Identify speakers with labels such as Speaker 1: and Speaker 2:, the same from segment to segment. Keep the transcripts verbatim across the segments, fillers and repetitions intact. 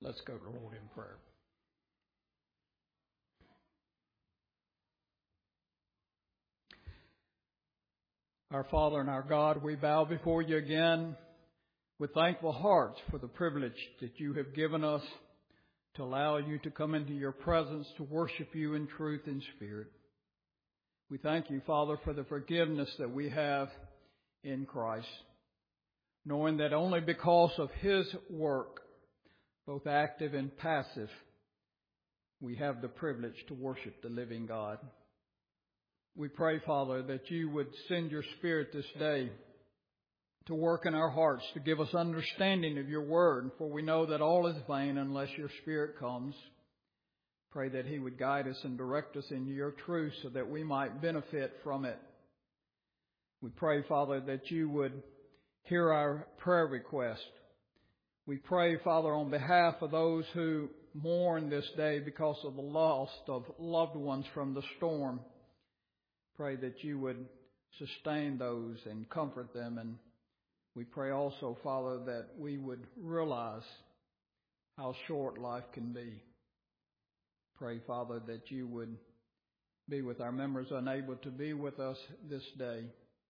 Speaker 1: Let's go to the Lord in prayer. Our Father and our God, we bow before you again with thankful hearts for the privilege that you have given us to allow you to come into your presence to worship you in truth and spirit. We thank you, Father, for the forgiveness that we have in Christ, knowing that only because of his work, both active and passive, we have the privilege to worship the living God. We pray, Father, that you would send your Spirit this day to work in our hearts, to give us understanding of your word, for we know that all is vain unless your Spirit comes. Pray that he would guide us and direct us in your truth so that we might benefit from it. We pray, Father, that you would hear our prayer request. We pray, Father, on behalf of those who mourn this day because of the loss of loved ones from the storm. Pray that you would sustain those and comfort them. And we pray also, Father, that we would realize how short life can be. Pray, Father, that you would be with our members unable to be with us this day.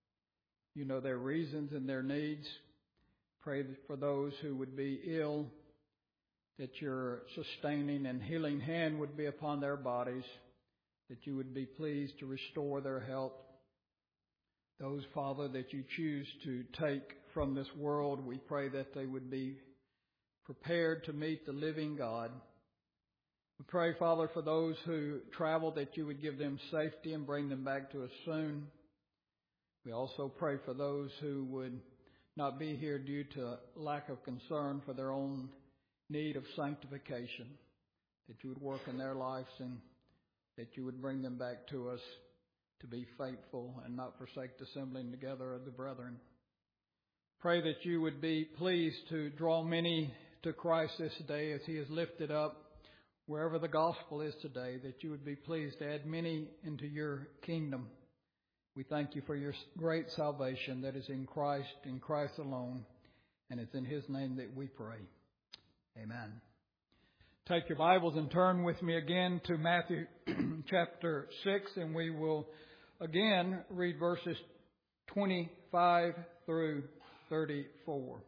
Speaker 1: You know their reasons and their needs. Pray for those who would be ill, that your sustaining and healing hand would be upon their bodies, that you would be pleased to restore their health. Those, Father, that you choose to take from this world, we pray that they would be prepared to meet the living God. We pray, Father, for those who travel, that you would give them safety and bring them back to us soon. We also pray for those who would not be here due to lack of concern for their own need of sanctification, that you would work in their lives and that you would bring them back to us to be faithful and not forsake the assembling together of the brethren. Pray that you would be pleased to draw many to Christ this day as he is lifted up wherever the gospel is today, that you would be pleased to add many into your kingdom. We thank you for your great salvation that is in Christ, in Christ alone, and it's in his name that we pray. Amen. Take your Bibles and turn with me again to Matthew chapter six, and we will again read verses twenty-five through thirty-four.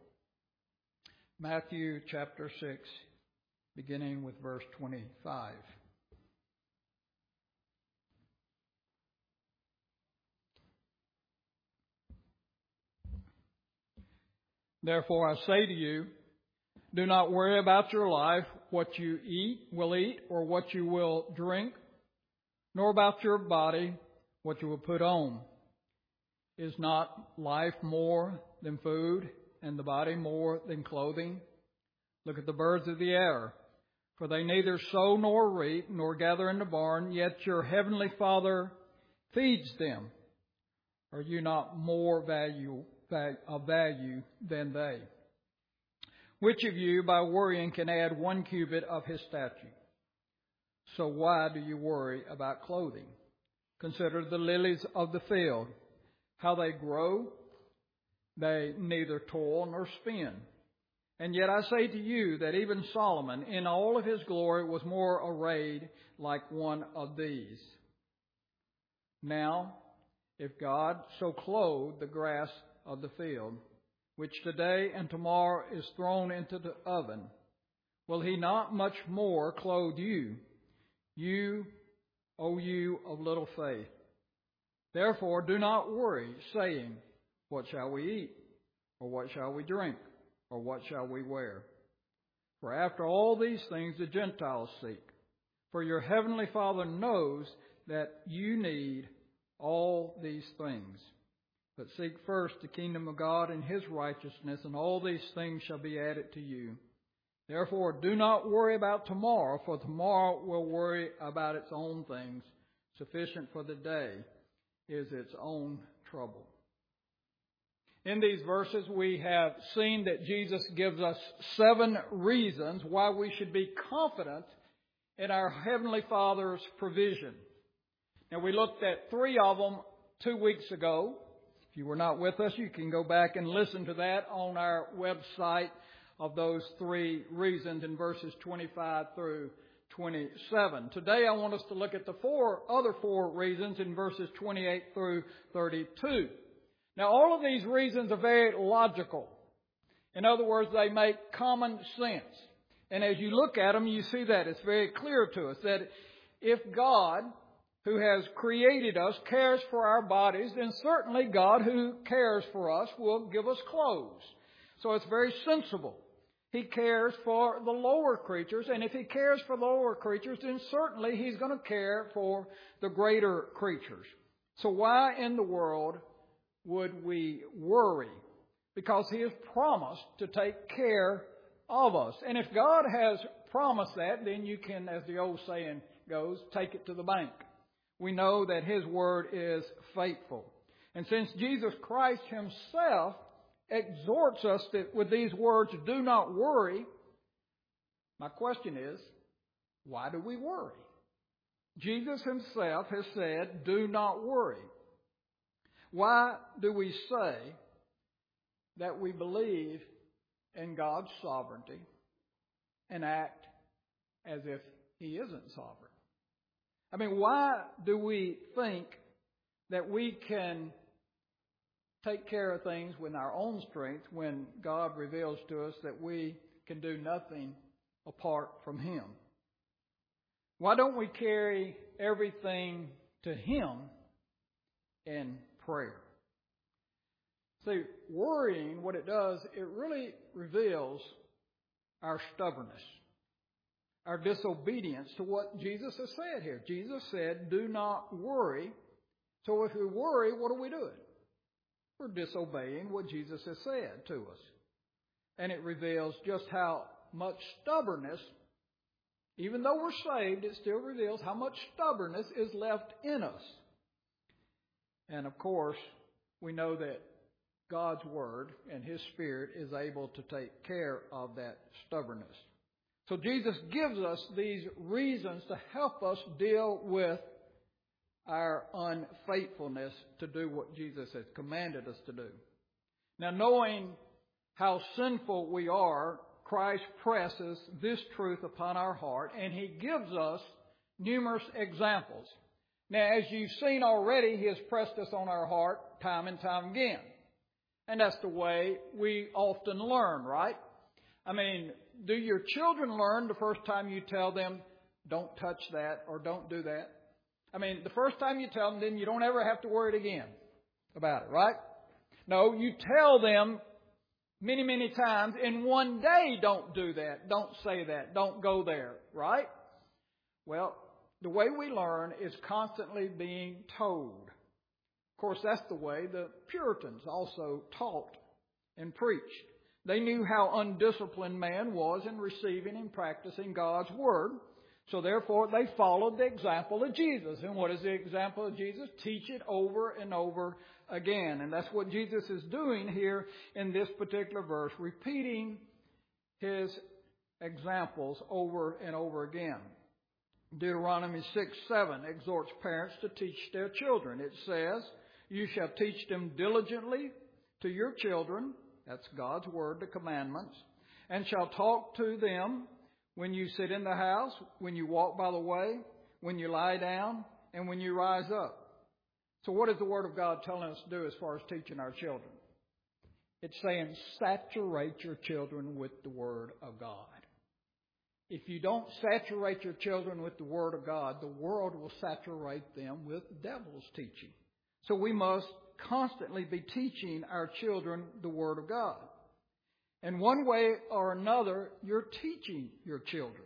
Speaker 1: Matthew chapter six, beginning with verse twenty-five. Therefore I say to you, do not worry about your life, what you eat, will eat, or what you will drink, nor about your body, what you will put on. Is not life more than food, and the body more than clothing? Look at the birds of the air, for they neither sow nor reap, nor gather in the barn, yet your heavenly Father feeds them. Are you not more value, of value than they? Which of you, by worrying, can add one cubit of his stature? So why do you worry about clothing? Consider the lilies of the field, how they grow. They neither toil nor spin. And yet I say to you that even Solomon, in all of his glory, was more arrayed like one of these. Now, if God so clothed the grass of the field, which today and tomorrow is thrown into the oven, will he not much more clothe you, you, O you of little faith? Therefore do not worry, saying, what shall we eat? Or what shall we drink? Or what shall we wear? For after all these things the Gentiles seek. For your heavenly Father knows that you need all these things. But seek first the kingdom of God and his righteousness, and all these things shall be added to you. Therefore, do not worry about tomorrow, for tomorrow will worry about its own things. Sufficient for the day is its own trouble. In these verses, we have seen that Jesus gives us seven reasons why we should be confident in our Heavenly Father's provision. Now, we looked at three of them two weeks ago. If you were not with us, you can go back and listen to that on our website of those three reasons in verses twenty-five through twenty-seven. Today I want us to look at the four other four reasons in verses twenty-eight through thirty-two. Now all of these reasons are very logical. In other words, they make common sense. And as you look at them, you see that it's very clear to us that if God, who has created us, cares for our bodies, then certainly God, who cares for us, will give us clothes. So it's very sensible. He cares for the lower creatures, and if He cares for the lower creatures, then certainly He's going to care for the greater creatures. So why in the world would we worry? Because He has promised to take care of us. And if God has promised that, then you can, as the old saying goes, take it to the bank. We know that His word is faithful. And since Jesus Christ Himself exhorts us that with these words, do not worry, my question is, why do we worry? Jesus Himself has said, do not worry. Why do we say that we believe in God's sovereignty and act as if He isn't sovereign? I mean, why do we think that we can take care of things with our own strength when God reveals to us that we can do nothing apart from Him? Why don't we carry everything to Him in prayer? See, worrying, what it does, it really reveals our stubbornness, our disobedience to what Jesus has said here. Jesus said, do not worry. So if we worry, what are we doing? We're disobeying what Jesus has said to us. And it reveals just how much stubbornness, even though we're saved, it still reveals how much stubbornness is left in us. And of course, we know that God's Word and His Spirit is able to take care of that stubbornness. So Jesus gives us these reasons to help us deal with our unfaithfulness to do what Jesus has commanded us to do. Now, knowing how sinful we are, Christ presses this truth upon our heart, and He gives us numerous examples. Now, as you've seen already, He has pressed us on our heart time and time again. And that's the way we often learn, right? I mean, do your children learn the first time you tell them, don't touch that or don't do that? I mean, the first time you tell them, then you don't ever have to worry again about it, right? No, you tell them many, many times in one day, don't do that, don't say that, don't go there, right? Well, the way we learn is constantly being told. Of course, that's the way the Puritans also taught and preached. They knew how undisciplined man was in receiving and practicing God's Word. So therefore, they followed the example of Jesus. And what is the example of Jesus? Teach it over and over again. And that's what Jesus is doing here in this particular verse, repeating His examples over and over again. Deuteronomy six seven exhorts parents to teach their children. It says, you shall teach them diligently to your children, that's God's Word, the commandments, and shall talk to them when you sit in the house, when you walk by the way, when you lie down, and when you rise up. So what is the Word of God telling us to do as far as teaching our children? It's saying saturate your children with the Word of God. If you don't saturate your children with the Word of God, the world will saturate them with the devil's teaching. So we must constantly be teaching our children the Word of God. And one way or another, you're teaching your children.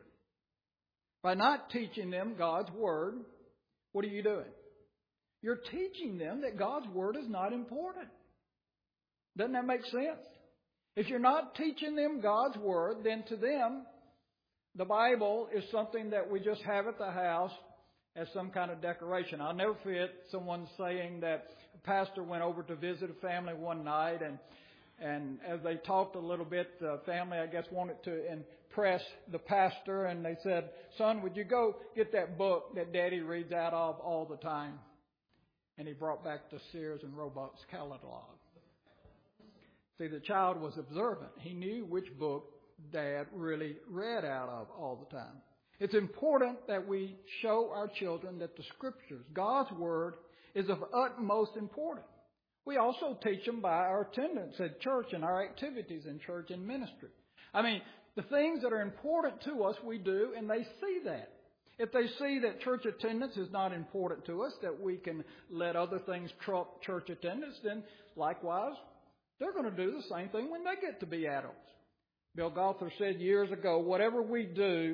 Speaker 1: By not teaching them God's Word, what are you doing? You're teaching them that God's Word is not important. Doesn't that make sense? If you're not teaching them God's Word, then to them, the Bible is something that we just have at the house as some kind of decoration. I'll never forget someone saying that a pastor went over to visit a family one night, and and as they talked a little bit, the family, I guess, wanted to impress the pastor, and they said, son, would you go get that book that Daddy reads out of all the time? And he brought back the Sears and Roebuck's catalog. See, the child was observant. He knew which book Dad really read out of all the time. It's important that we show our children that the Scriptures, God's Word, is of utmost importance. We also teach them by our attendance at church and our activities in church and ministry. I mean, the things that are important to us, we do, and they see that. If they see that church attendance is not important to us, that we can let other things trump church attendance, then likewise, they're going to do the same thing when they get to be adults. Bill Gothard said years ago, whatever we do,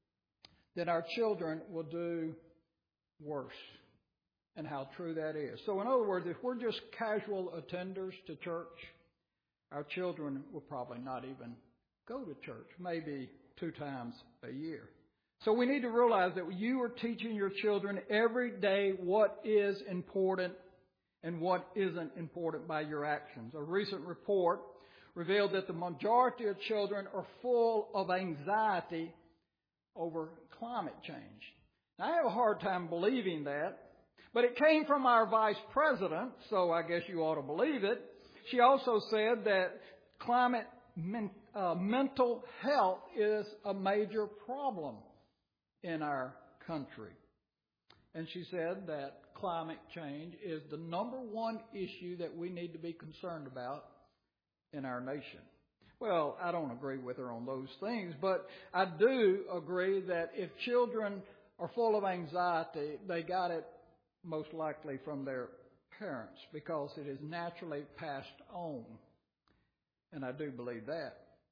Speaker 1: then our children will do worse. And how true that is. So in other words, if we're just casual attenders to church, our children will probably not even go to church, maybe two times a year. So we need to realize that you are teaching your children every day what is important and what isn't important by your actions. A recent report revealed that the majority of children are full of anxiety over climate change. Now, I have a hard time believing that, but it came from our vice president, so I guess you ought to believe it. She also said that climate men, uh, mental health is a major problem in our country. And she said that climate change is the number one issue that we need to be concerned about in our nation. Well, I don't agree with her on those things, but I do agree that if children are full of anxiety, they got it most likely from their parents, because it is naturally passed on. And I do believe that.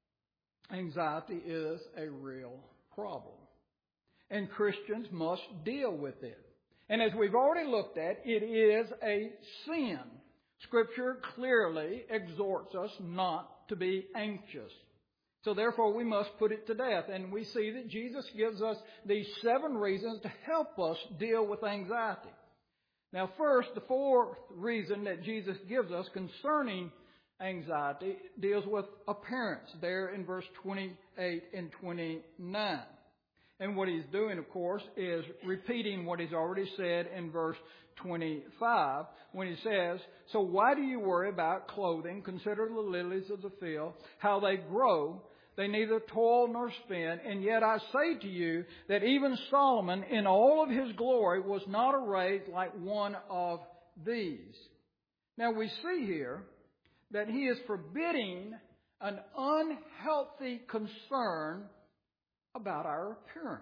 Speaker 1: Anxiety is a real problem. And Christians must deal with it. And as we've already looked at, it is a sin. Scripture clearly exhorts us not to be anxious. So therefore we must put it to death. And we see that Jesus gives us these seven reasons to help us deal with anxiety. Now first, the fourth reason that Jesus gives us concerning anxiety deals with appearance there in verse twenty-eight and twenty-nine. And what he's doing, of course, is repeating what he's already said in verse twenty-five when he says, "So why do you worry about clothing? Consider the lilies of the field, how they grow. They neither toil nor spin. And yet I say to you that even Solomon in all of his glory was not arrayed like one of these." Now we see here that he is forbidding an unhealthy concern about our appearance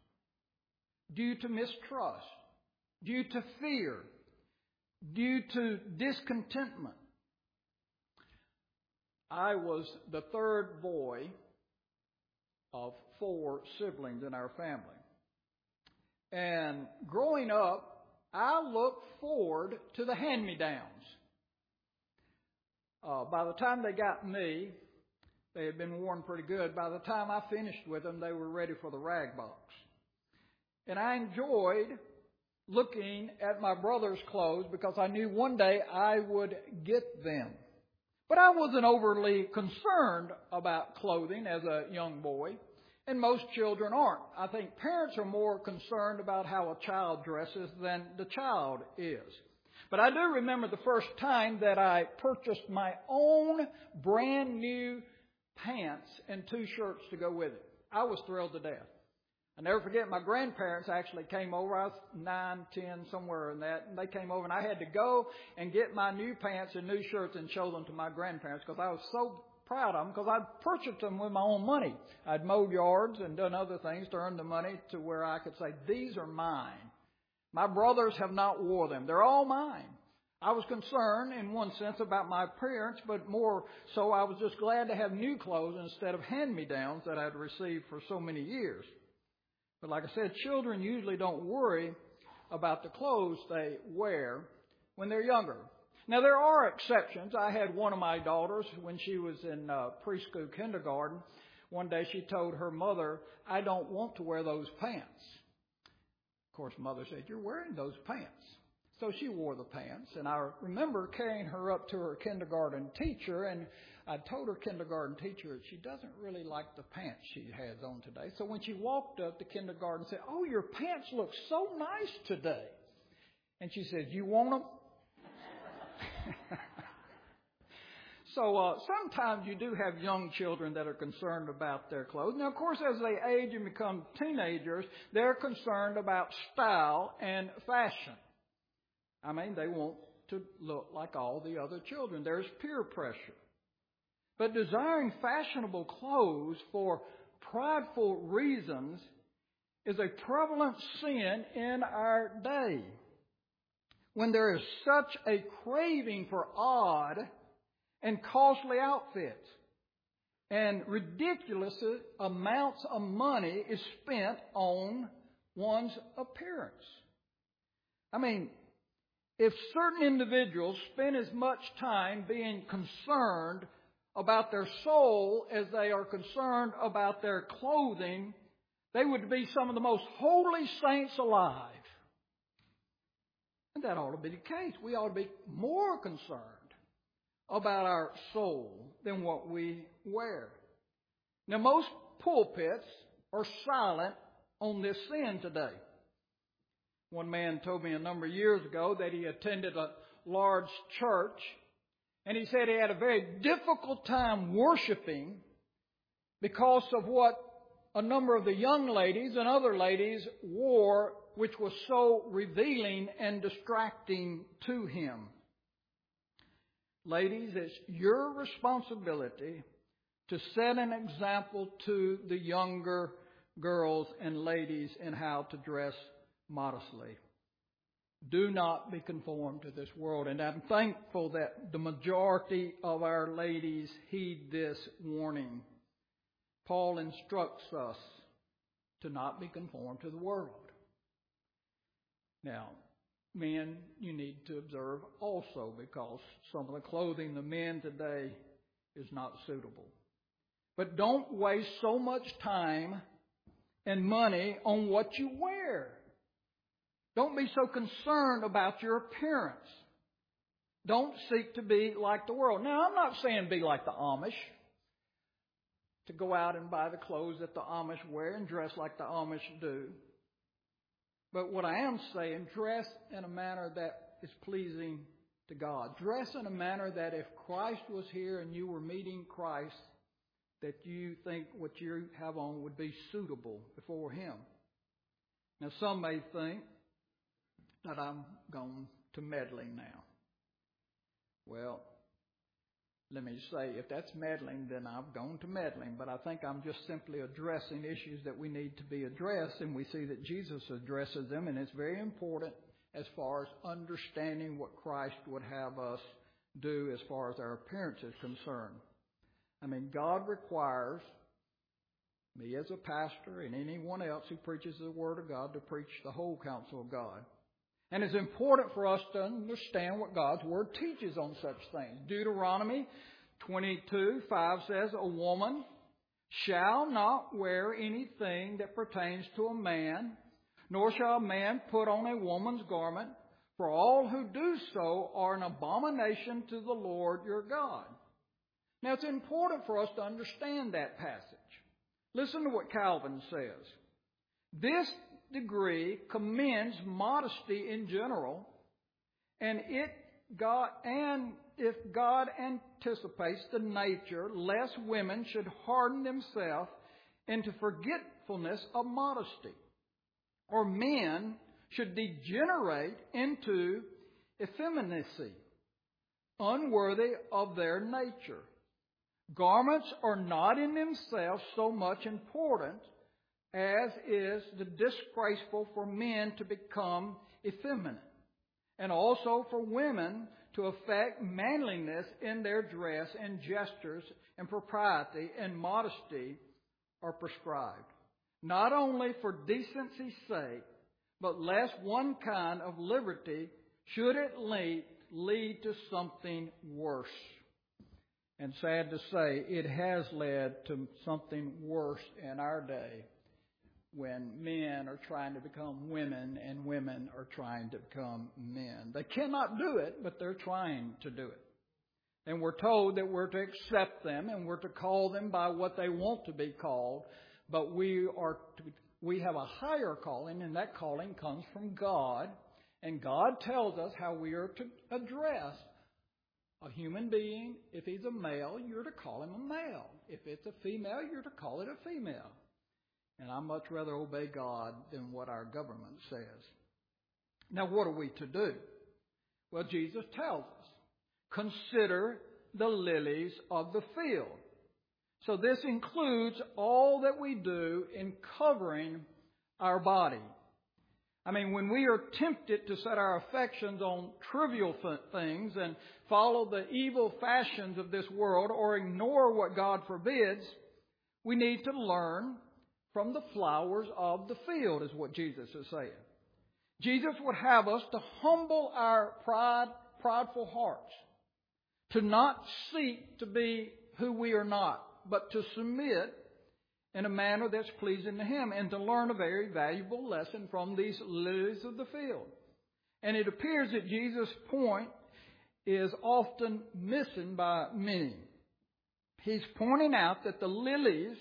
Speaker 1: due to mistrust, due to fear, due to discontentment. I was the third boy of four siblings in our family. And growing up, I looked forward to the hand-me-downs. Uh, by the time they got me, they had been worn pretty good. By the time I finished with them, they were ready for the rag box. And I enjoyed looking at my brother's clothes because I knew one day I would get them. But I wasn't overly concerned about clothing as a young boy, and most children aren't. I think parents are more concerned about how a child dresses than the child is. But I do remember the first time that I purchased my own brand new pants and two shirts to go with it. I was thrilled to death. I never forget, my grandparents actually came over. I was nine, ten, somewhere in that. And they came over and I had to go and get my new pants and new shirts and show them to my grandparents because I was so proud of them because I'd purchased them with my own money. I'd mowed yards and done other things to earn the money to where I could say, these are mine. My brothers have not wore them. They're all mine. I was concerned in one sense about my appearance, but more so I was just glad to have new clothes instead of hand-me-downs that I'd received for so many years. But like I said, children usually don't worry about the clothes they wear when they're younger. Now, there are exceptions. I had one of my daughters when she was in uh, preschool kindergarten. One day she told her mother, "I don't want to wear those pants." Of course, mother said, "You're wearing those pants." So she wore the pants, and I remember carrying her up to her kindergarten teacher, and I told her kindergarten teacher that she doesn't really like the pants she has on today. So when she walked up, the kindergarten said, "Oh, your pants look so nice today." And she said, "You want them?" So uh, sometimes you do have young children that are concerned about their clothes. Now, of course, as they age and become teenagers, they're concerned about style and fashion. I mean, they want to look like all the other children. There's peer pressure. But desiring fashionable clothes for prideful reasons is a prevalent sin in our day. When there is such a craving for odd and costly outfits, and ridiculous amounts of money is spent on one's appearance. I mean, if certain individuals spend as much time being concerned about their soul as they are concerned about their clothing, they would be some of the most holy saints alive. And that ought to be the case. We ought to be more concerned about our soul than what we wear. Now, most pulpits are silent on this sin today. One man told me a number of years ago that he attended a large church, and he said he had a very difficult time worshiping because of what a number of the young ladies and other ladies wore, which was so revealing and distracting to him. Ladies, it's your responsibility to set an example to the younger girls and ladies in how to dress modestly. Do not be conformed to this world. And I'm thankful that the majority of our ladies heed this warning. Paul instructs us to not be conformed to the world. Now, men, you need to observe also, because some of the clothing the men today is not suitable. But don't waste so much time and money on what you wear. Don't be so concerned about your appearance. Don't seek to be like the world. Now, I'm not saying be like the Amish, to go out and buy the clothes that the Amish wear and dress like the Amish do. But what I am saying, dress in a manner that is pleasing to God. Dress in a manner that if Christ was here and you were meeting Christ, that you think what you have on would be suitable before Him. Now, some may think that I'm going to meddling now. Well, let me say, if that's meddling, then I've gone to meddling. But I think I'm just simply addressing issues that we need to be addressed, and we see that Jesus addresses them, and it's very important as far as understanding what Christ would have us do as far as our appearance is concerned. I mean, God requires me as a pastor and anyone else who preaches the Word of God to preach the whole counsel of God. And it's important for us to understand what God's Word teaches on such things. Deuteronomy twenty-two five says, "A woman shall not wear anything that pertains to a man, nor shall a man put on a woman's garment, for all who do so are an abomination to the Lord your God." Now, it's important for us to understand that passage. Listen to what Calvin says. This degree commends modesty in general, and it God and if God anticipates the nature, lest women should harden themselves into forgetfulness of modesty, or men should degenerate into effeminacy, unworthy of their nature. Garments are not in themselves so much important as is the disgraceful for men to become effeminate, and also for women to affect manliness in their dress and gestures, and propriety and modesty are prescribed, not only for decency's sake, but lest one kind of liberty should at least lead to something worse. And sad to say, it has led to something worse in our day, when men are trying to become women and women are trying to become men. They cannot do it, but they're trying to do it. And we're told that we're to accept them and we're to call them by what they want to be called. But we are to, we have a higher calling, and that calling comes from God. And God tells us how we are to address A human being, if he's a male, you're to call him a male. If it's a female, you're to call it a female. And I much rather obey God than what our government says. Now, what are we to do? Well, Jesus tells us, consider the lilies of the field. So this includes all that we do in covering our body. I mean, when we are tempted to set our affections on trivial things and follow the evil fashions of this world or ignore what God forbids, we need to learn from the flowers of the field, is what Jesus is saying. Jesus would have us to humble our pride, prideful hearts, to not seek to be who we are not, but to submit in a manner that's pleasing to Him, and to learn a very valuable lesson from these lilies of the field. And it appears that Jesus' point is often missing by many. He's pointing out that the lilies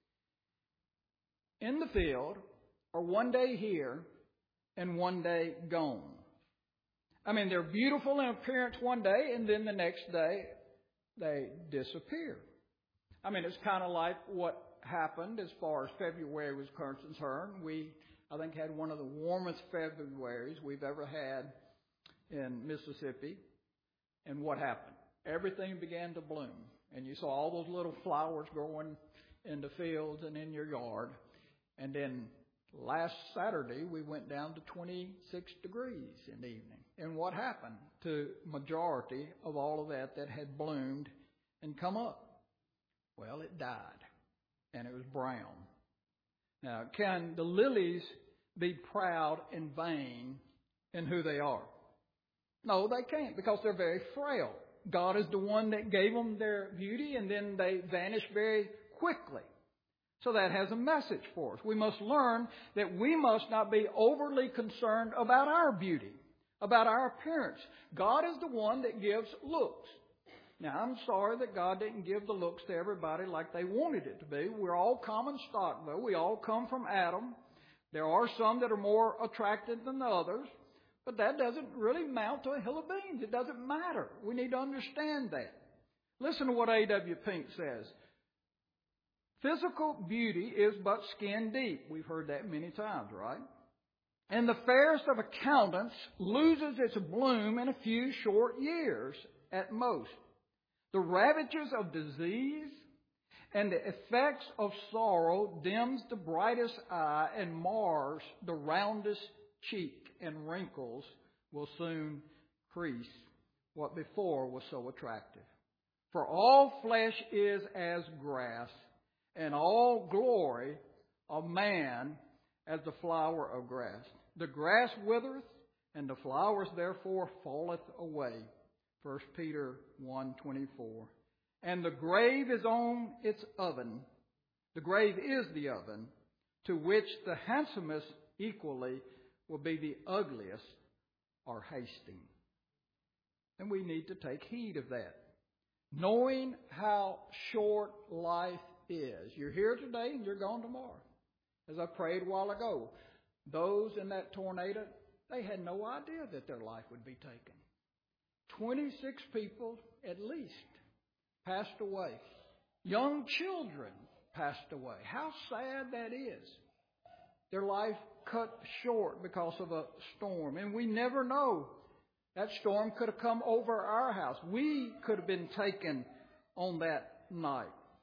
Speaker 1: in the field are one day here and one day gone. I mean, they're beautiful in appearance one day, and then the next day they disappear. I mean, it's kind of like what happened as far as February was concerned. We, I think, had one of the warmest Februaries we've ever had in Mississippi. And what happened? Everything began to bloom. And you saw all those little flowers growing in the fields and in your yard. And then last Saturday, we went down to twenty-six degrees in the evening. And what happened to majority of all of that that had bloomed and come up? Well, it died. And it was brown. Now, can the lilies be proud and vain in who they are? No, they can't, because they're very frail. God is the one that gave them their beauty, and then they vanish very quickly. So that has a message for us. We must learn that we must not be overly concerned about our beauty, about our appearance. God is the one that gives looks. Now, I'm sorry that God didn't give the looks to everybody like they wanted it to be. We're all common stock, though. We all come from Adam. There are some that are more attractive than the others, but that doesn't really amount to a hill of beans. It doesn't matter. We need to understand that. Listen to what A W Pink says. Physical beauty is but skin deep. We've heard that many times, right? And the fairest of accountants loses its bloom in a few short years at most. The ravages of disease and the effects of sorrow dims the brightest eye and mars the roundest cheek, and wrinkles will soon crease what before was so attractive. For all flesh is as grass, and all glory of man as the flower of grass. The grass withereth, and the flowers therefore falleth away. First Peter one twenty-four. And the grave is on its oven. The grave is the oven, to which the handsomest equally will be the ugliest or hasting. And we need to take heed of that. Knowing how short life is. You're here today and you're gone tomorrow. As I prayed a while ago, those in that tornado, they had no idea that their life would be taken. twenty-six people at least passed away. Young children passed away. How sad that is. Their life cut short because of a storm. And we never know. That storm could have come over our house. We could have been taken on that night.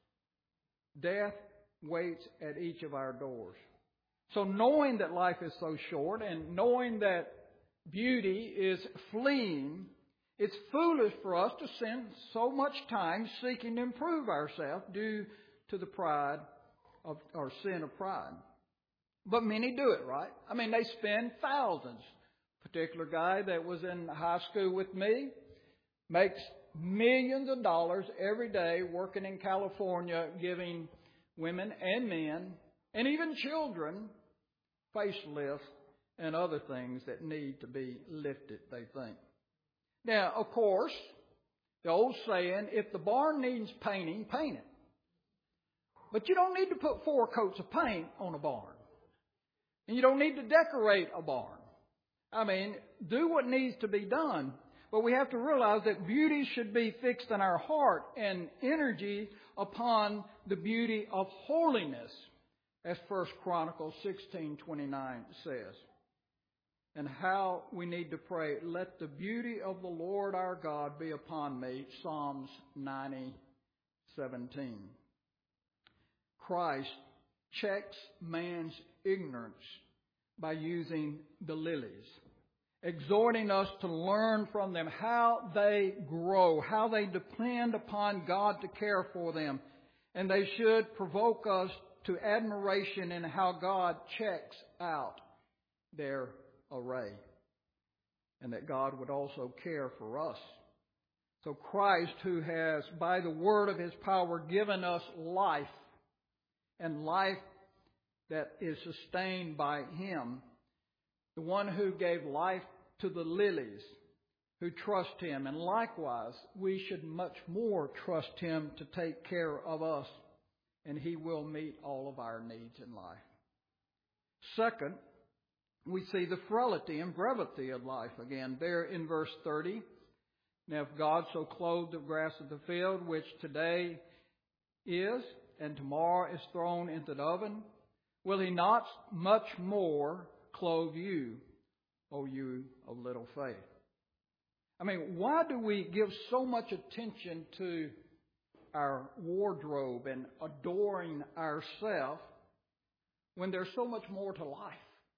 Speaker 1: Death waits at each of our doors. So knowing that life is so short and knowing that beauty is fleeing, it's foolish for us to spend so much time seeking to improve ourselves due to the pride of our sin of pride. But many do it, right? I mean, they spend thousands. A particular guy that was in high school with me makes millions of dollars every day working in California, giving women and men and even children facelifts and other things that need to be lifted, they think. Now, of course, the old saying, if the barn needs painting, paint it. But you don't need to put four coats of paint on a barn. And you don't need to decorate a barn. I mean, do what needs to be done. But we have to realize that beauty should be fixed in our heart and energy upon the beauty of holiness, as First Chronicles sixteen twenty-nine says. And how we need to pray, let the beauty of the Lord our God be upon me, Psalms ninety seventeen. Christ checks man's ignorance by using the lilies, exhorting us to learn from them how they grow, how they depend upon God to care for them. And they should provoke us to admiration in how God checks out their array, and that God would also care for us. So Christ, who has by the word of His power given us life, and life that is sustained by Him, the one who gave life to the lilies who trust Him, and likewise we should much more trust Him to take care of us, and He will meet all of our needs in life. Second, we see the frailty and brevity of life again there in verse thirty. Now, if God so clothed the grass of the field, which today is and tomorrow is thrown into the oven, will He not much more clothe you, O you of little faith? I mean, why do we give so much attention to our wardrobe and adoring ourselves when there's so much more to life?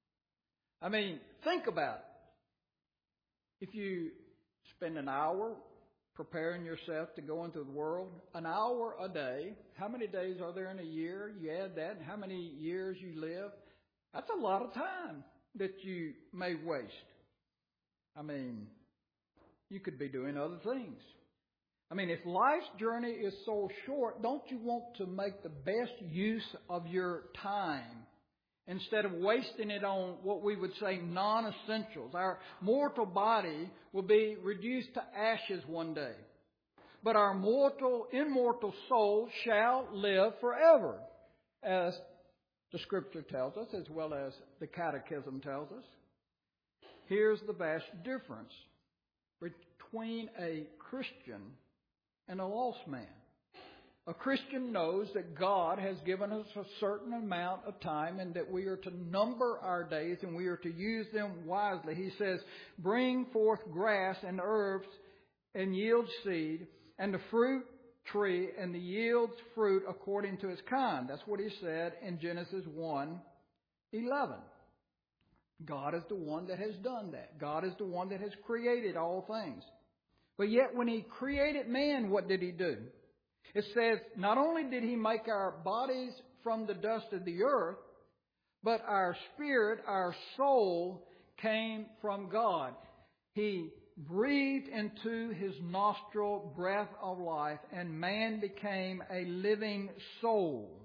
Speaker 1: I mean, think about it. If you spend an hour preparing yourself to go into the world, an hour a day, how many days are there in a year? You add that, and how many years you live? That's a lot of time that you may waste. I mean, you could be doing other things. I mean, if life's journey is so short, don't you want to make the best use of your time instead of wasting it on what we would say non-essentials? Our mortal body will be reduced to ashes one day, but our mortal, immortal soul shall live forever, as the Scripture tells us, as well as the Catechism tells us. Here's the vast difference between a Christian and a lost man. A Christian knows that God has given us a certain amount of time and that we are to number our days and we are to use them wisely. He says, bring forth grass and herbs and yield seed, and the fruit tree and the yields fruit according to its kind. That's what He said in Genesis one eleven. God is the one that has done that. God is the one that has created all things. But yet when He created man, what did He do? It says, not only did He make our bodies from the dust of the earth, but our spirit, our soul, came from God. He breathed into His nostril breath of life, and man became a living soul.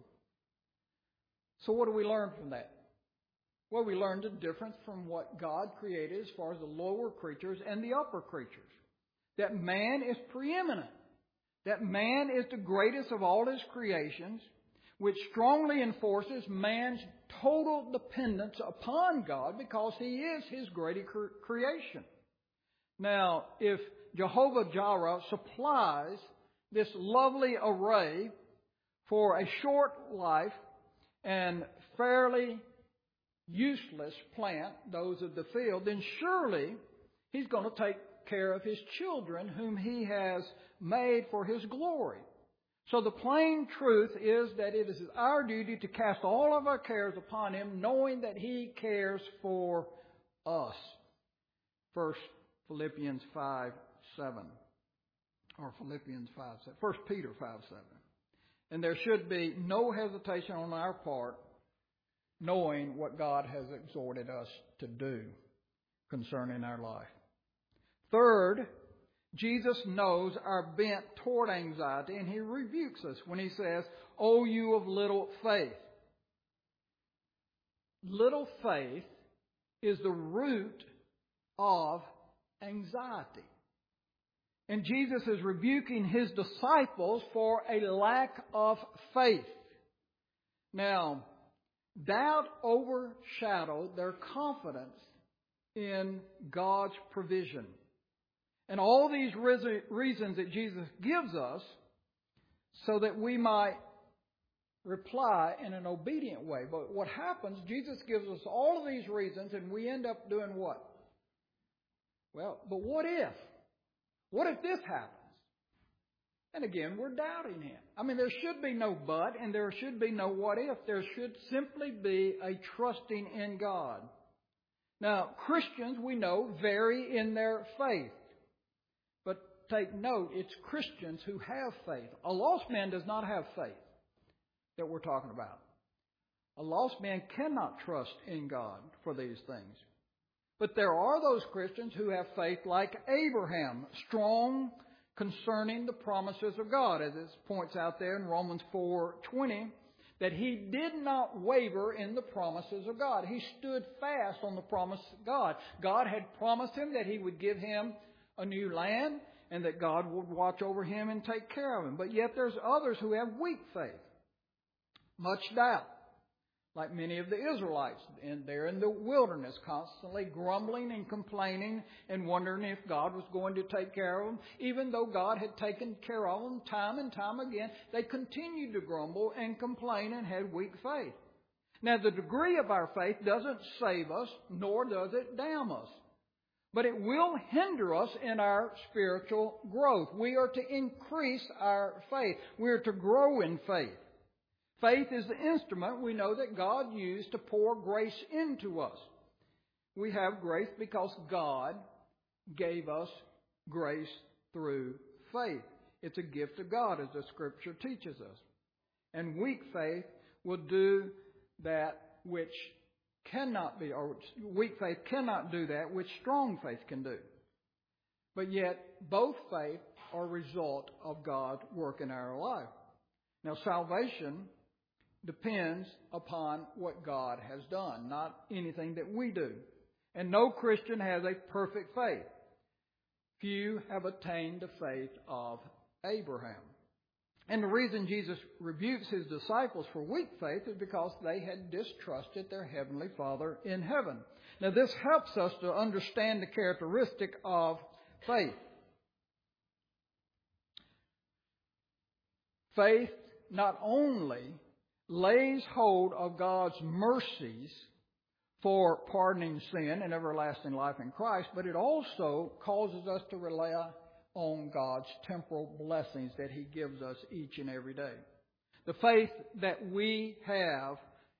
Speaker 1: So what do we learn from that? Well, we learned the difference from what God created as far as the lower creatures and the upper creatures. That man is preeminent. That man is the greatest of all His creations, which strongly enforces man's total dependence upon God because he is His great creation. Now, if Jehovah Jireh supplies this lovely array for a short life and fairly useless plant, those of the field, then surely He's going to take care of His children whom He has made for His glory. So the plain truth is that it is our duty to cast all of our cares upon Him, knowing that He cares for us. First Philippians five seven. Or Philippians five seven. First Peter five seven. And there should be no hesitation on our part, knowing what God has exhorted us to do concerning our life. Third, Jesus knows our bent toward anxiety, and He rebukes us when He says, "O you of little faith." Little faith is the root of anxiety. And Jesus is rebuking His disciples for a lack of faith. Now, doubt overshadowed their confidence in God's provision. And all these reasons that Jesus gives us so that we might reply in an obedient way. But what happens, Jesus gives us all of these reasons and we end up doing what? Well, but what if? What if this happens? And again, we're doubting Him. I mean, there should be no but and there should be no what if. There should simply be a trusting in God. Now, Christians, we know, vary in their faith. But take note, it's Christians who have faith. A lost man does not have faith that we're talking about. A lost man cannot trust in God for these things. But there are those Christians who have faith like Abraham, strong concerning the promises of God, as it points out there in Romans four twenty, that he did not waver in the promises of God. He stood fast on the promise of God. God had promised him that He would give him a new land and that God would watch over him and take care of him. But yet there's others who have weak faith, much doubt, like many of the Israelites. And they're in the wilderness constantly grumbling and complaining and wondering if God was going to take care of them. Even though God had taken care of them time and time again, they continued to grumble and complain and had weak faith. Now, the degree of our faith doesn't save us, nor does it damn us. But it will hinder us in our spiritual growth. We are to increase our faith. We are to grow in faith. Faith is the instrument we know that God used to pour grace into us. We have grace because God gave us grace through faith. It's a gift of God, as the Scripture teaches us. And weak faith will do that which cannot be, or weak faith cannot do that which strong faith can do. But yet, both faith are a result of God's work in our life. Now, salvation depends upon what God has done, not anything that we do. And no Christian has a perfect faith. Few have attained the faith of Abraham. And the reason Jesus rebukes His disciples for weak faith is because they had distrusted their Heavenly Father in heaven. Now, this helps us to understand the characteristic of faith. Faith not only lays hold of God's mercies for pardoning sin and everlasting life in Christ, but it also causes us to rely on God's temporal blessings that He gives us each and every day. The faith that we have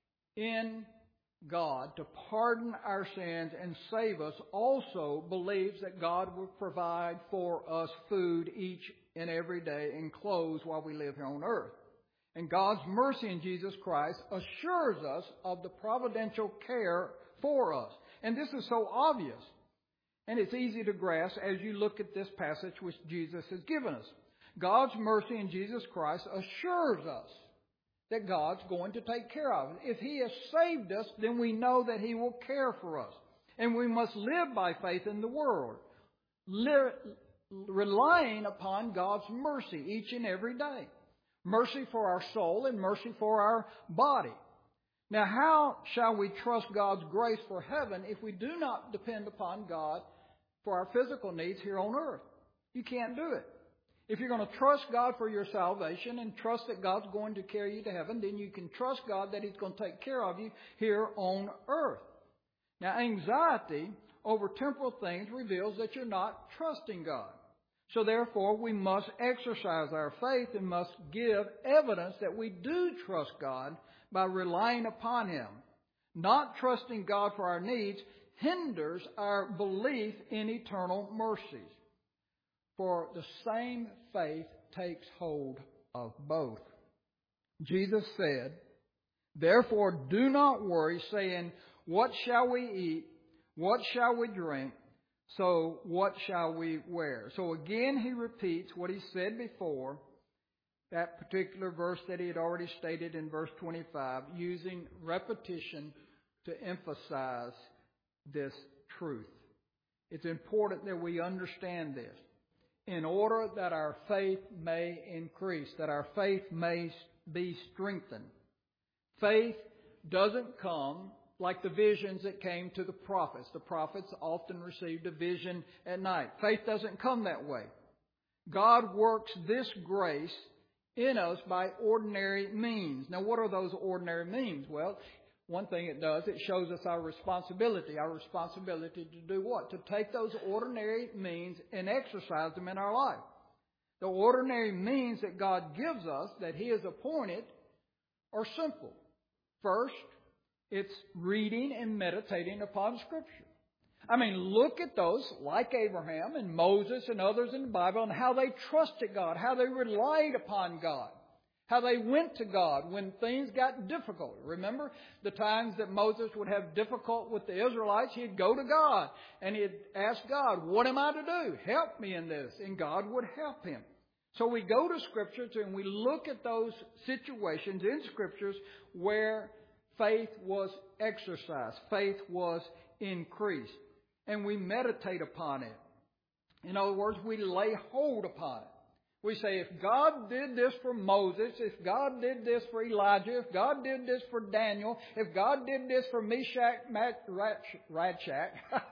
Speaker 1: in God to pardon our sins and save us also believes that God will provide for us food each and every day and clothes while we live here on earth. And God's mercy in Jesus Christ assures us of the providential care for us. And this is so obvious. And it's easy to grasp as you look at this passage which Jesus has given us. God's mercy in Jesus Christ assures us that God's going to take care of us. If He has saved us, then we know that He will care for us. And we must live by faith in the world, li- relying upon God's mercy each and every day. Mercy for our soul and mercy for our body. Now, how shall we trust God's grace for heaven if we do not depend upon God for our physical needs here on earth? You can't do it. If you're going to trust God for your salvation and trust that God's going to carry you to heaven, then you can trust God that He's going to take care of you here on earth. Now, anxiety over temporal things reveals that you're not trusting God. So therefore, we must exercise our faith and must give evidence that we do trust God by relying upon Him. Not trusting God for our needs hinders our belief in eternal mercies. For the same faith takes hold of both. Jesus said, "Therefore do not worry, saying, what shall we eat? What shall we drink? So what shall we wear?" So again, He repeats what He said before, that particular verse that He had already stated in verse twenty-five, using repetition to emphasize this truth. It's important that we understand this in order that our faith may increase, that our faith may be strengthened. Faith doesn't come like the visions that came to the prophets. The prophets often received a vision at night. Faith doesn't come that way. God works this grace in us by ordinary means. Now, what are those ordinary means? Well, one thing it does, it shows us our responsibility. Our responsibility to do what? To take those ordinary means and exercise them in our life. The ordinary means that God gives us, that He has appointed, are simple. First, it's reading and meditating upon Scripture. I mean, look at those like Abraham and Moses and others in the Bible and how they trusted God, how they relied upon God, how they went to God when things got difficult. Remember the times that Moses would have difficult with the Israelites? He'd go to God and he'd ask God, what am I to do? Help me in this. And God would help him. So we go to Scriptures and we look at those situations in Scriptures where faith was exercised, faith was increased. And we meditate upon it. In other words, we lay hold upon it. We say, if God did this for Moses, if God did this for Elijah, if God did this for Daniel, if God did this for Meshach, Radshach,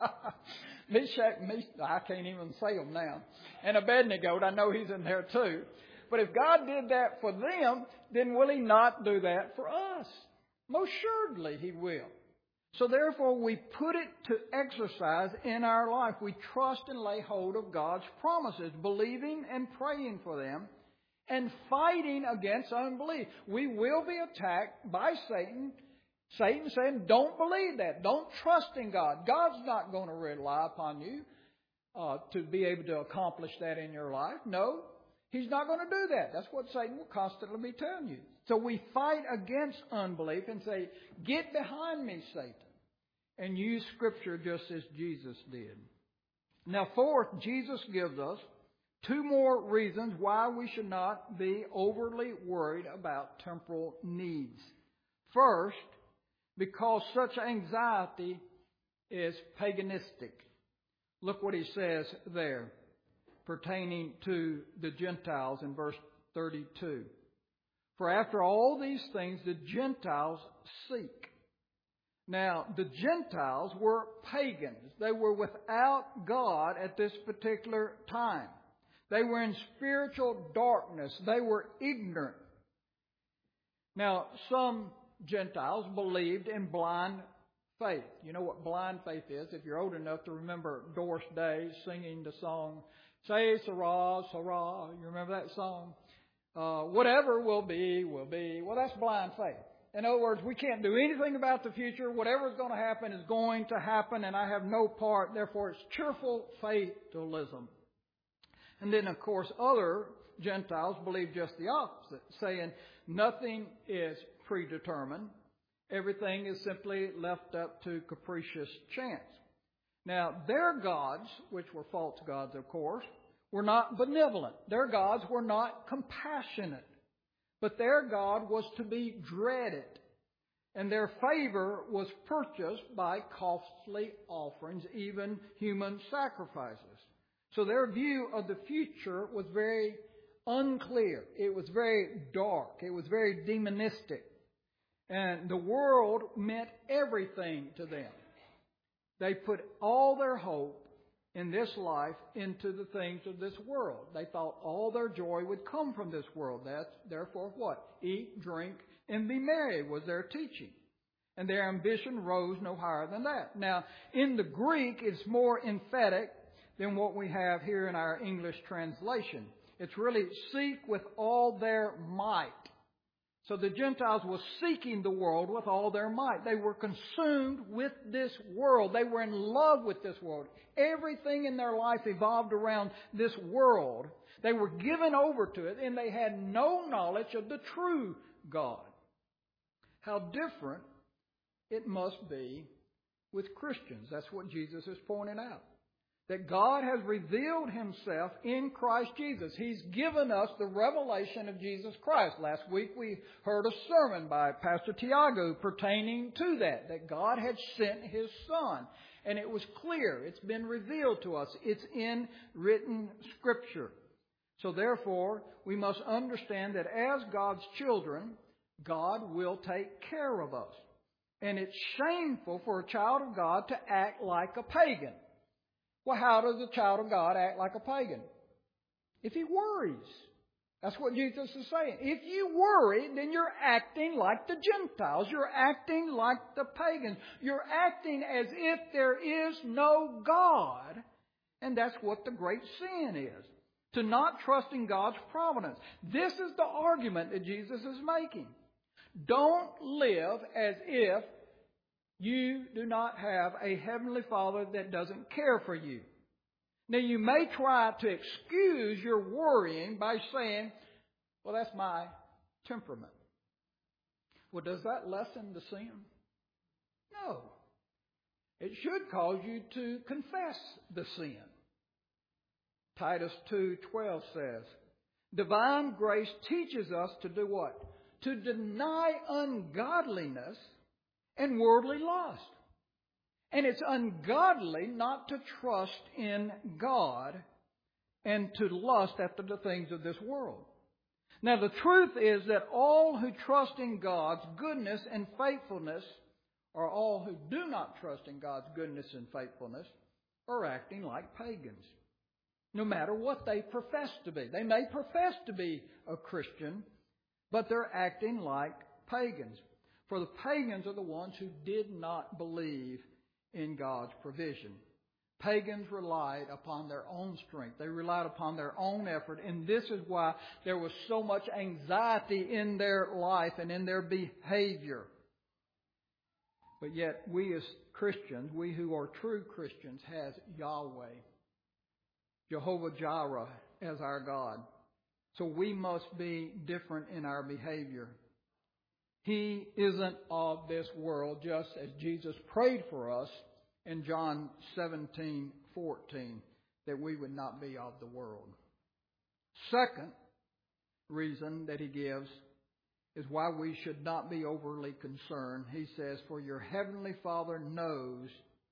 Speaker 1: Meshach, Meshach, I can't even say them now, and Abednego, I know he's in there too. But if God did that for them, then will He not do that for us? Most assuredly He will. So therefore, we put it to exercise in our life. We trust and lay hold of God's promises, believing and praying for them, and fighting against unbelief. We will be attacked by Satan. Satan saying, don't believe that. Don't trust in God. God's not going to rely upon you uh, to be able to accomplish that in your life. No, He's not going to do that. That's what Satan will constantly be telling you. So we fight against unbelief and say, get behind me, Satan. And use Scripture just as Jesus did. Now, fourth, Jesus gives us two more reasons why we should not be overly worried about temporal needs. First, because such anxiety is paganistic. Look what he says there, pertaining to the Gentiles in verse thirty-two. For after all these things the Gentiles seek. Now, the Gentiles were pagans. They were without God at this particular time. They were in spiritual darkness. They were ignorant. Now, some Gentiles believed in blind faith. You know what blind faith is? If you're old enough to remember Doris Day singing the song, Say Sarah, Sarah. You remember that song? Uh, whatever will be, will be. Well, that's blind faith. In other words, we can't do anything about the future. Whatever is going to happen is going to happen, and I have no part. Therefore, it's cheerful fatalism. And then, of course, other Gentiles believe just the opposite, saying nothing is predetermined. Everything is simply left up to capricious chance. Now, their gods, which were false gods, of course, were not benevolent. Their gods were not compassionate. But their God was to be dreaded. And their favor was purchased by costly offerings, even human sacrifices. So their view of the future was very unclear. It was very dark. It was very demonistic. And the world meant everything to them. They put all their hope in this life into the things of this world. They thought all their joy would come from this world. That's therefore what? Eat, drink, and be merry was their teaching. And their ambition rose no higher than that. Now, in the Greek, it's more emphatic than what we have here in our English translation. It's really seek with all their might. So the Gentiles were seeking the world with all their might. They were consumed with this world. They were in love with this world. Everything in their life evolved around this world. They were given over to it, and they had no knowledge of the true God. How different it must be with Christians. That's what Jesus is pointing out. That God has revealed Himself in Christ Jesus. He's given us the revelation of Jesus Christ. Last week we heard a sermon by Pastor Tiago pertaining to that. That God had sent His Son. And it was clear. It's been revealed to us. It's in written Scripture. So therefore, we must understand that as God's children, God will take care of us. And it's shameful for a child of God to act like a pagan. Well, how does a child of God act like a pagan? If he worries. That's what Jesus is saying. If you worry, then you're acting like the Gentiles. You're acting like the pagans. You're acting as if there is no God. And that's what the great sin is. To not trust in God's providence. This is the argument that Jesus is making. Don't live as if you do not have a Heavenly Father that doesn't care for you. Now, you may try to excuse your worrying by saying, well, that's my temperament. Well, does that lessen the sin? No. It should cause you to confess the sin. Titus two twelve says, divine grace teaches us to do what? To deny ungodliness and worldly lust. And it's ungodly not to trust in God and to lust after the things of this world. Now, the truth is that all who trust in God's goodness and faithfulness, or all who do not trust in God's goodness and faithfulness, are acting like pagans. No matter what they profess to be. They may profess to be a Christian, but they're acting like pagans. For the pagans are the ones who did not believe in God's provision. Pagans relied upon their own strength. They relied upon their own effort. And this is why there was so much anxiety in their life and in their behavior. But yet we as Christians, we who are true Christians, has Yahweh, Jehovah Jireh, as our God. So we must be different in our behavior. He isn't of this world, just as Jesus prayed for us in John seventeen fourteen, that we would not be of the world. Second reason that he gives is why we should not be overly concerned. He says, for your heavenly Father knows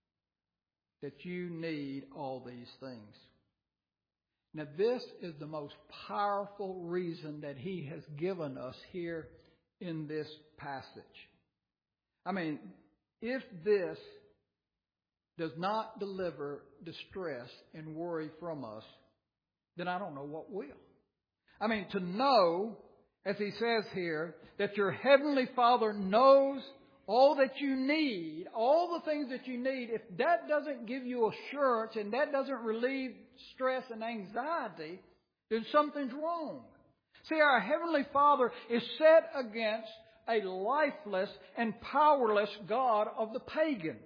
Speaker 1: that you need all these things. Now, this is the most powerful reason that he has given us here in this passage. I mean, if this does not deliver distress and worry from us, then I don't know what will. I mean, to know, as he says here, that your heavenly Father knows all that you need, all the things that you need, if that doesn't give you assurance and that doesn't relieve stress and anxiety, then something's wrong. See, our Heavenly Father is set against a lifeless and powerless God of the pagans.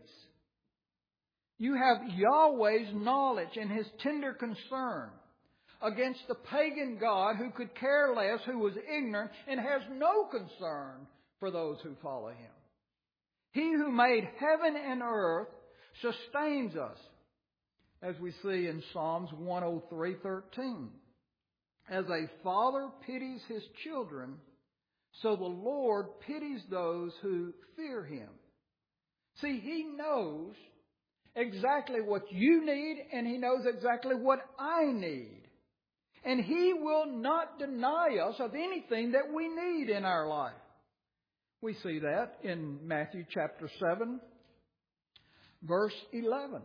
Speaker 1: You have Yahweh's knowledge and His tender concern against the pagan God who could care less, who was ignorant, and has no concern for those who follow Him. He who made heaven and earth sustains us, as we see in Psalms one oh three thirteen. As a father pities his children, so the Lord pities those who fear Him. See, He knows exactly what you need, and He knows exactly what I need. And He will not deny us of anything that we need in our life. We see that in Matthew chapter seven, verse eleven.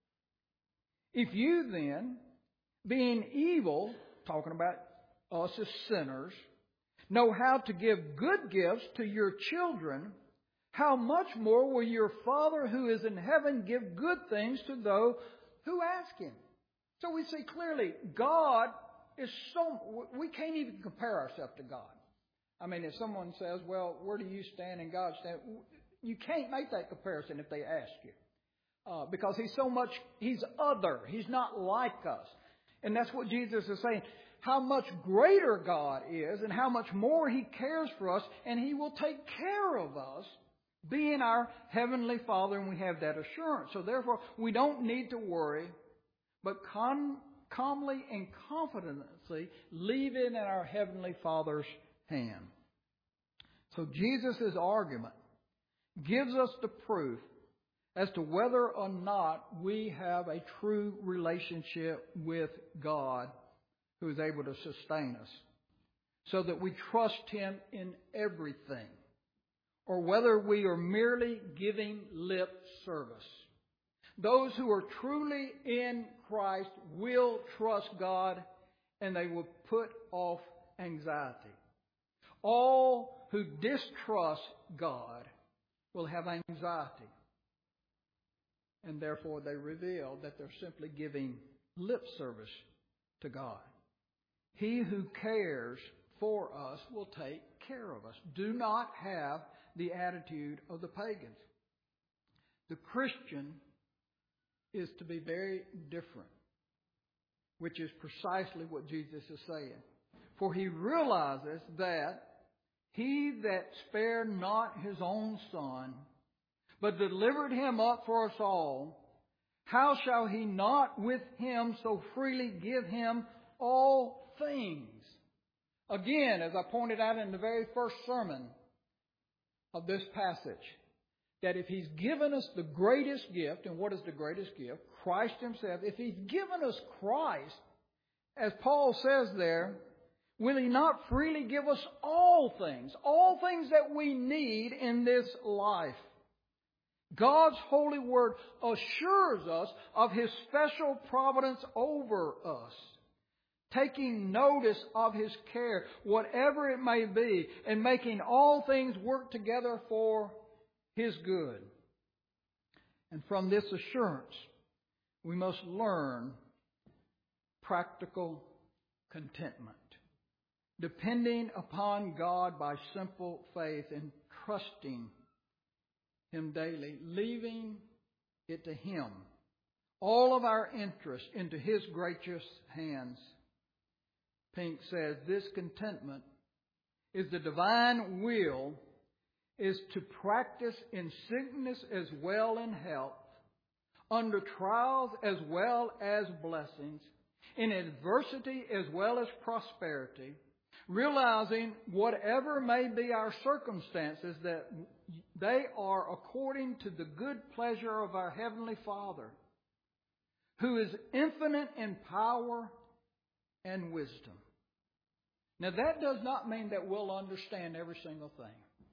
Speaker 1: If you then, being evil, talking about us as sinners, know how to give good gifts to your children, how much more will your Father who is in heaven give good things to those who ask Him? So we see clearly God is so, we can't even compare ourselves to God. I mean, if someone says, well, where do you stand and God stand? You can't make that comparison if they ask you. Uh, because He's so much, He's other. He's not like us. And that's what Jesus is saying. How much greater God is and how much more He cares for us, and He will take care of us, being our Heavenly Father, and we have that assurance. So therefore, we don't need to worry, but calm, calmly and confidently leave it in our Heavenly Father's hand. So Jesus' argument gives us the proof as to whether or not we have a true relationship with God who is able to sustain us, so that we trust Him in everything. or whether we are merely giving lip service. Those who are truly in Christ will trust God, and they will put off anxiety. All who distrust God will have anxiety, and therefore they reveal that they're simply giving lip service to God. He who cares for us will take care of us. Do not have the attitude of the pagans. The Christian is to be very different, which is precisely what Jesus is saying. For he realizes that he that spared not his own Son, but delivered him up for us all, how shall he not with him so freely give him all things? Again, as I pointed out in the very first sermon of this passage, that if he's given us the greatest gift, and what is the greatest gift? Christ himself. If he's given us Christ, as Paul says there, will he not freely give us all things, all things that we need in this life? God's holy word assures us of his special providence over us, taking notice of his care, whatever it may be, and making all things work together for his good. And from this assurance, we must learn practical contentment, depending upon God by simple faith and trusting him daily, leaving it to him, all of our interest into his gracious hands. Pink says this contentment is the divine will, is to practice in sickness as well in health, under trials as well as blessings, in adversity as well as prosperity, realizing whatever may be our circumstances, that they are according to the good pleasure of our Heavenly Father, who is infinite in power and wisdom. Now, that does not mean that we'll understand every single thing.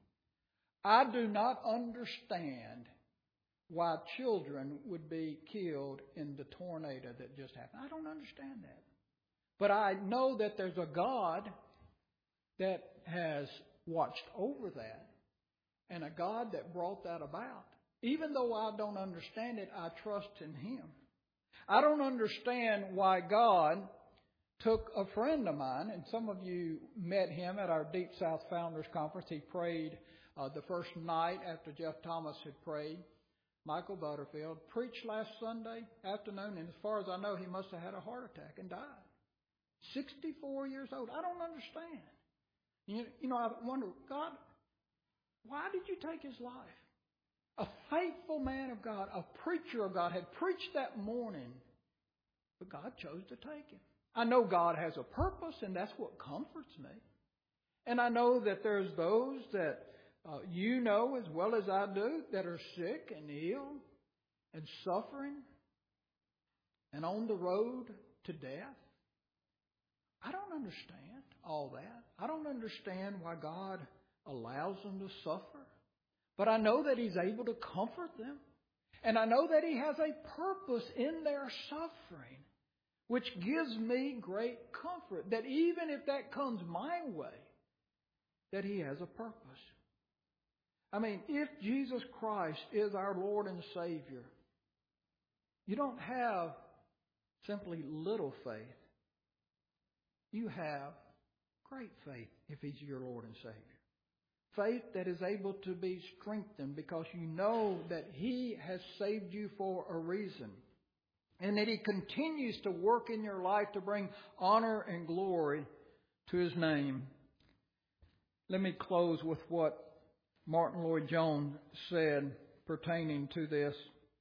Speaker 1: I do not understand why children would be killed in the tornado that just happened. I don't understand that. But I know that there's a God that has watched over that, and a God that brought that about. Even though I don't understand it, I trust in him. I don't understand why God took a friend of mine, and some of you met him at our Deep South Founders Conference. He prayed uh, the first night after Jeff Thomas had prayed. Michael Butterfield preached last Sunday afternoon, and as far as I know, he must have had a heart attack and died. sixty-four years old. I don't understand. You, you know, I wonder, God, why did you take his life? A faithful man of God, a preacher of God, had preached that morning, but God chose to take him. I know God has a purpose, and that's what comforts me. And I know that there's those that uh, you know as well as I do that are sick and ill and suffering and on the road to death. I don't understand all that. I don't understand why God allows them to suffer. But I know that he's able to comfort them. And I know that he has a purpose in their suffering, which gives me great comfort that even if that comes my way, that he has a purpose. I mean, if Jesus Christ is our Lord and Savior, you don't have simply little faith. You have great faith if he's your Lord and Savior. Faith that is able to be strengthened because you know that he has saved you for a reason, and that he continues to work in your life to bring honor and glory to his name. Let me close with what Martin Lloyd-Jones said pertaining to this.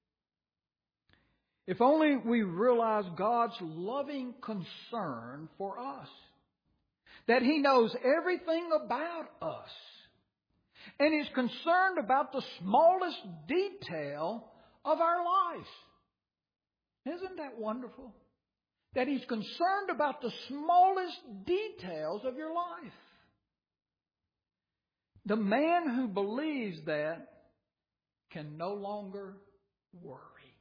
Speaker 1: If only we realize God's loving concern for us, that he knows everything about us, and is concerned about the smallest detail of our life. Isn't that wonderful? That he's concerned about the smallest details of your life. The man who believes that can no longer worry.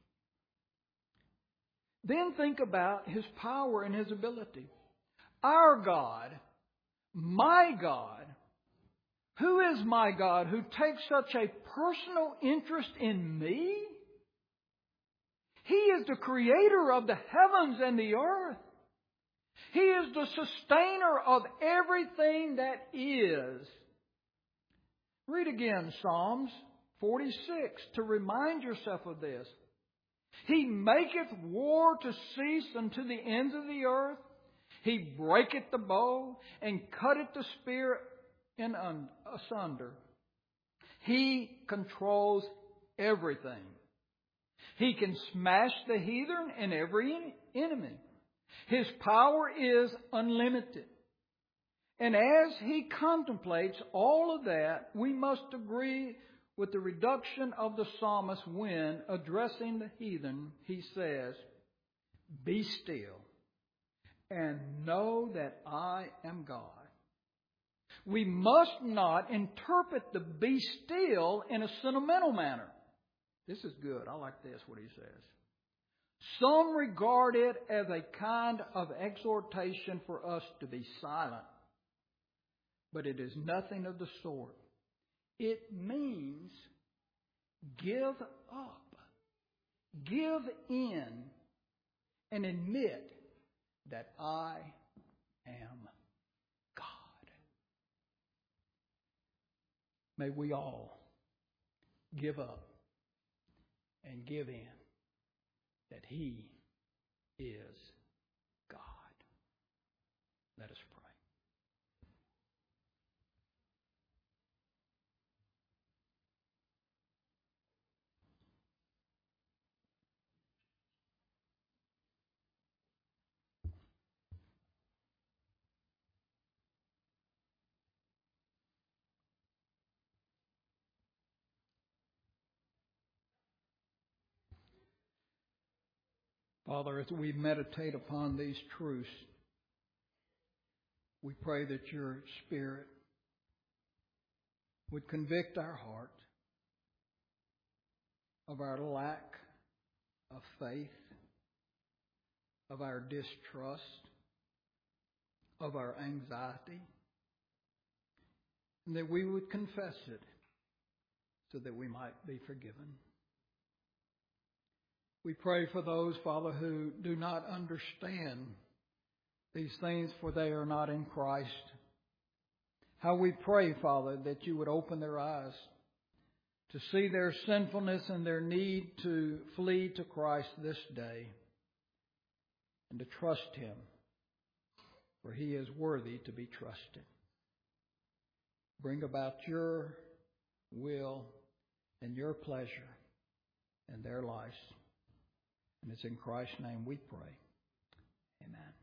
Speaker 1: Then think about His power and His ability. Our God, my God, who is my God who takes such a personal interest in me? He is the creator of the heavens and the earth. He is the sustainer of everything that is. Read again Psalms forty-six to remind yourself of this. He maketh war to cease unto the ends of the earth. He breaketh the bow and cutteth the spear in asunder. He controls everything. He can smash the heathen and every enemy. His power is unlimited. And as He contemplates all of that, we must agree with the reduction of the psalmist when, addressing the heathen, he says, "Be still and know that I am God." We must not interpret the "be still" in a sentimental manner. This is good. I like this, what he says. Some regard it as a kind of exhortation for us to be silent. But it is nothing of the sort. It means give up, give in, and admit that I am God. May we all give up and give in that He is God. Let us pray. Father, as we meditate upon these truths, we pray that Your Spirit would convict our heart of our lack of faith, of our distrust, of our anxiety, and that we would confess it so that we might be forgiven. We pray for those, Father, who do not understand these things, for they are not in Christ. How we pray, Father, that You would open their eyes to see their sinfulness and their need to flee to Christ this day and to trust Him, for He is worthy to be trusted. Bring about Your will and Your pleasure in their lives. And it's in Christ's name we pray. Amen.